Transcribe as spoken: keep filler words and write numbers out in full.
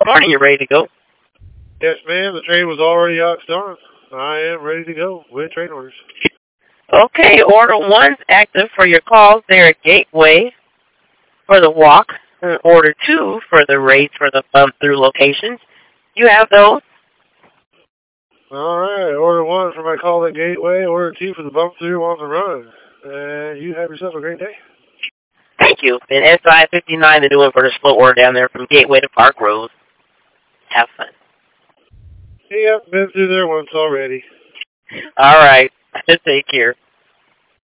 morning. You ready to go? Yes, ma'am. The train was already out started. I am ready to go with train orders. Okay, order one's active for your calls there at Gateway for the walk, and order two for the rates for the bump-through locations. You have those? All right. Order one for my call at Gateway. Order two for the bump through on the run. And you have yourself a great day. Thank you. And S I fifty-nine, the new one for the slow order down there from Gateway to Park Road. Have fun. Yep, been through there once already. All right. Take care.